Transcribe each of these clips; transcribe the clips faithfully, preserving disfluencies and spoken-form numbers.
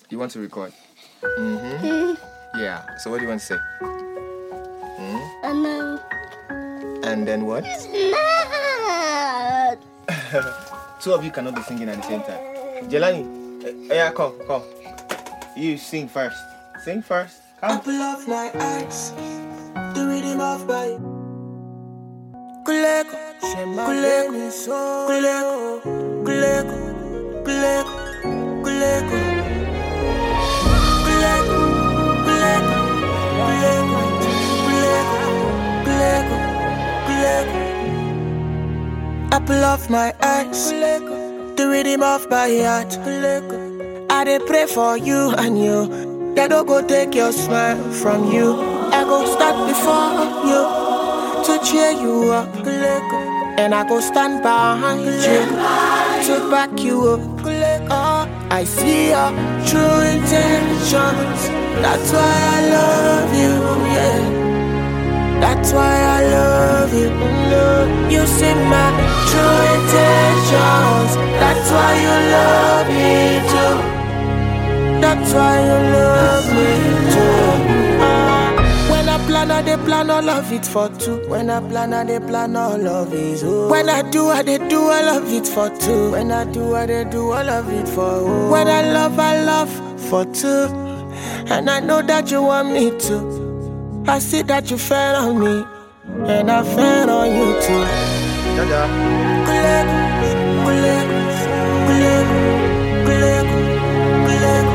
You want to record? Mm-hmm. Yeah. So what do you want to say? Mm? And then... And then what? It's not. Two of you cannot be singing at the same time. Jelani, uh, yeah, come, come. You sing first. Sing first. Come. Apple of my eyes, the rhythm of my Kuleko, Kuleko, Kuleko, Kuleko, Kuleko, Kuleko, Kuleko, Kuleko, Kuleko, Kuleko, Apple of my eyes, the rhythm of my heart. I dey pray for you and you. They don't go take your smile from you. I go start before you to cheer you up, and I go stand behind you to back you up. Oh, I see your true intentions. That's why I love you, yeah. That's why I love you. You see my true intentions. That's why you love me too. That's why you love me too. Uh, when I plan, I dey plan all of it for two. When I plan, I dey plan all of it. Oh. When I do, I dey do all of it for two. When I do, I dey do all of it for oh. When I love, I love for two. And I know that you want me to. I see that you fell on me, and I fell on you too. Jaja. Kuleko, kuleko, kuleko, kuleko, kuleko.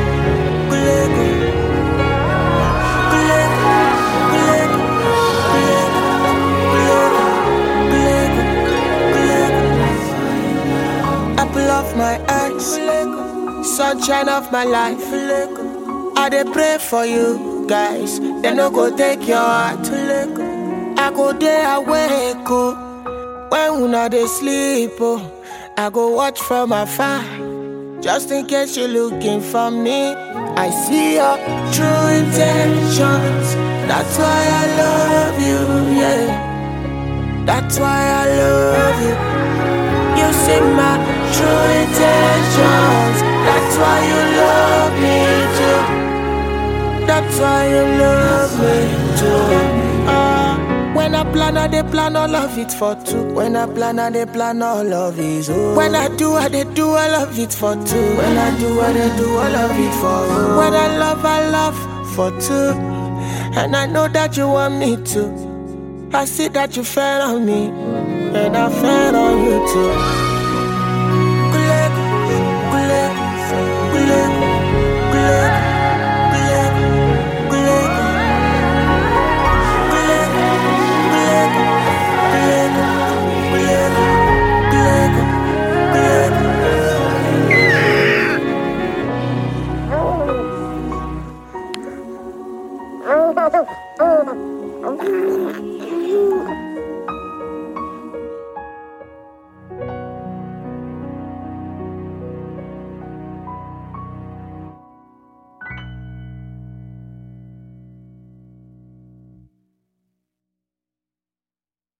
Apple of my eyes, sunshine of my life. I dey pray for you guys. They no go take your heart. I go there awake, oh. When una dey sleep, oh. I go watch from afar. Just in case you're looking for me, I see your true intentions. That's why I love you, yeah. That's why I love you. You see my true intentions. That's why you love me too. That's why you love me too. Uh, when I plan, I dey plan all of it for two. When I plan, I dey plan all of it. Oh. When I do, I dey do all of it for two. When I do, I dey do all of it for oh. When I love, I love for two. And I know that you want me to. I see that you fell on me, and I fell on you too. Kuleko, kuleko, kuleko, kuleko, kuleko, kuleko, kuleko, kuleko, kuleko, kuleko, kuleko.